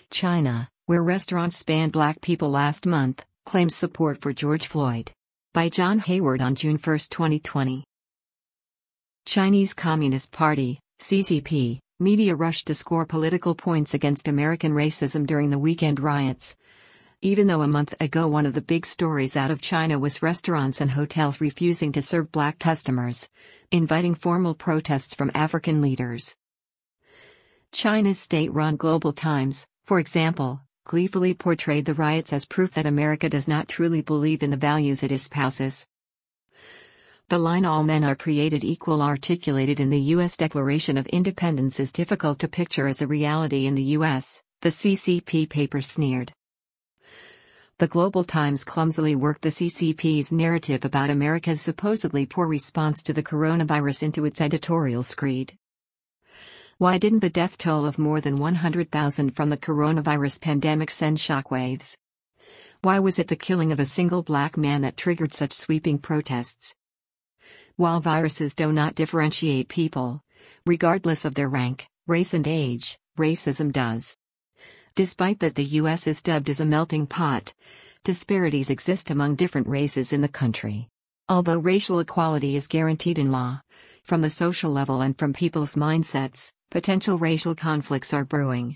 China, where restaurants banned black people last month, claims support for George Floyd. By John Hayward on June 1, 2020. Chinese Communist Party, CCP, media rushed to score political points against American racism during the weekend riots. Even though a month ago one of the big stories out of China was restaurants and hotels refusing to serve black customers, inviting formal protests from African leaders. China's state-run Global Times, for example, gleefully portrayed the riots as proof that America does not truly believe in the values it espouses. The line "all men are created equal" articulated in the U.S. Declaration of Independence is difficult to picture as a reality in the U.S., the CCP paper sneered. The Global Times clumsily worked the CCP's narrative about America's supposedly poor response to the coronavirus into its editorial screed. Why didn't the death toll of more than 100,000 from the coronavirus pandemic send shockwaves? Why was it the killing of a single black man that triggered such sweeping protests? While viruses do not differentiate people, regardless of their rank, race and age, racism does. Despite that the U.S. is dubbed as a melting pot, disparities exist among different races in the country. Although racial equality is guaranteed in law, from the social level and from people's mindsets, potential racial conflicts are brewing.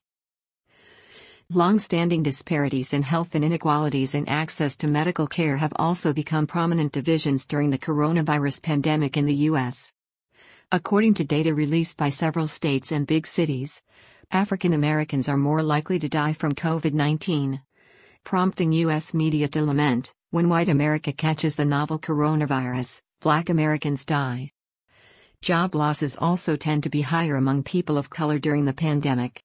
Long-standing disparities in health and inequalities in access to medical care have also become prominent divisions during the coronavirus pandemic in the U.S. According to data released by several states and big cities, African Americans are more likely to die from COVID-19, prompting U.S. media to lament, when white America catches the novel coronavirus, black Americans die. Job losses also tend to be higher among people of color during the pandemic.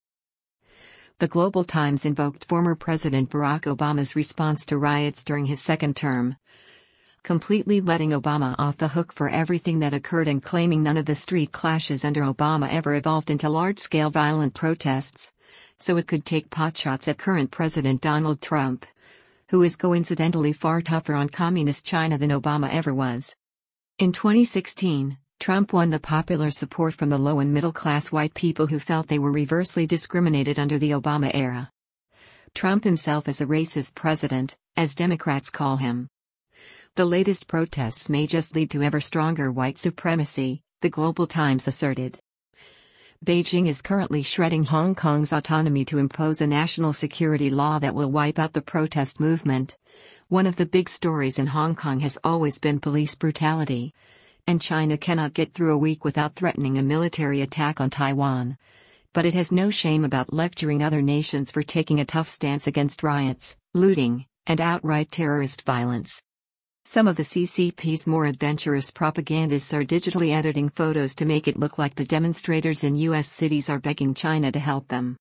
The Global Times invoked former President Barack Obama's response to riots during his second term, completely letting Obama off the hook for everything that occurred and claiming none of the street clashes under Obama ever evolved into large-scale violent protests, so it could take potshots at current President Donald Trump, who is coincidentally far tougher on communist China than Obama ever was. In 2016, Trump won the popular support from the low and middle-class white people who felt they were reversely discriminated under the Obama era. Trump himself is a racist president, as Democrats call him. The latest protests may just lead to ever stronger white supremacy, the Global Times asserted. Beijing is currently shredding Hong Kong's autonomy to impose a national security law that will wipe out the protest movement. One of the big stories in Hong Kong has always been police brutality, and China cannot get through a week without threatening a military attack on Taiwan. But it has no shame about lecturing other nations for taking a tough stance against riots, looting, and outright terrorist violence. Some of the CCP's more adventurous propagandists are digitally editing photos to make it look like the demonstrators in U.S. cities are begging China to help them.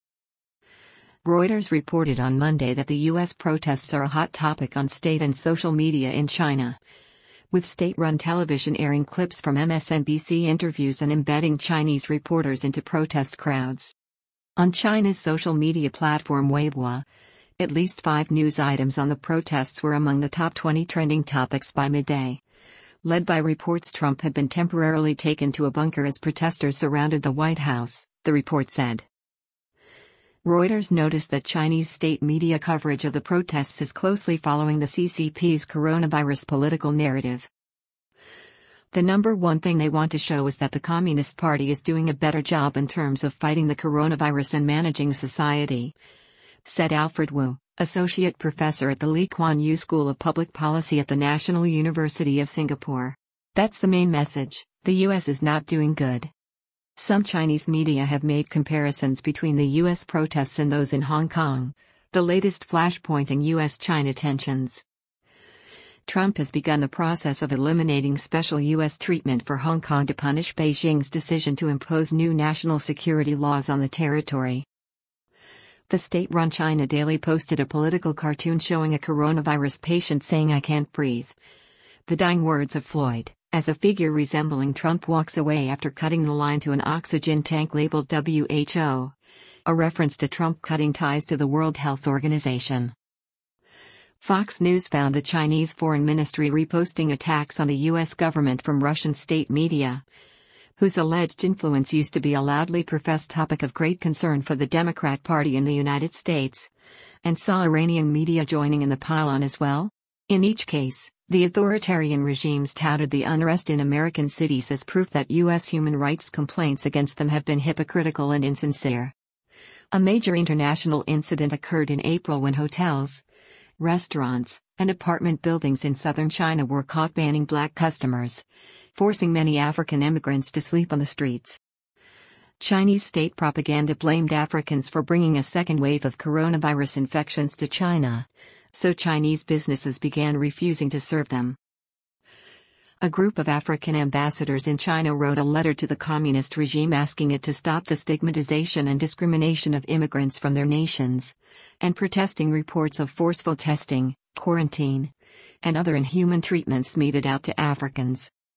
Reuters reported on Monday that the U.S. protests are a hot topic on state and social media in China, with state-run television airing clips from MSNBC interviews and embedding Chinese reporters into protest crowds. On China's social media platform Weibo, at least 5 news items on the protests were among the top 20 trending topics by midday, led by reports Trump had been temporarily taken to a bunker as protesters surrounded the White House, the report said. Reuters noticed that Chinese state media coverage of the protests is closely following the CCP's coronavirus political narrative. The number one thing they want to show is that the Communist Party is doing a better job in terms of fighting the coronavirus and managing society, said Alfred Wu, associate professor at the Lee Kuan Yew School of Public Policy at the National University of Singapore. That's the main message: the U.S. is not doing good. Some Chinese media have made comparisons between the U.S. protests and those in Hong Kong, the latest flashpoint in U.S.-China tensions. Trump has begun the process of eliminating special U.S. treatment for Hong Kong to punish Beijing's decision to impose new national security laws on the territory. The state-run China Daily posted a political cartoon showing a coronavirus patient saying "I can't breathe," the dying words of Floyd, as a figure resembling Trump walks away after cutting the line to an oxygen tank labeled WHO, a reference to Trump cutting ties to the World Health Organization. Fox News found the Chinese Foreign Ministry reposting attacks on the U.S. government from Russian state media. whose alleged influence used to be a loudly professed topic of great concern for the Democrat Party in the United States, and saw Iranian media joining in the pile-on as well? In each case, the authoritarian regimes touted the unrest in American cities as proof that U.S. human rights complaints against them have been hypocritical and insincere. A major international incident occurred in April when hotels, restaurants, and apartment buildings in southern China were caught banning black customers, forcing many African immigrants to sleep on the streets. Chinese state propaganda blamed Africans for bringing a second wave of coronavirus infections to China, so Chinese businesses began refusing to serve them. A group of African ambassadors in China wrote a letter to the communist regime asking it to stop the stigmatization and discrimination of immigrants from their nations, and protesting reports of forceful testing, quarantine, and other inhuman treatments meted out to Africans.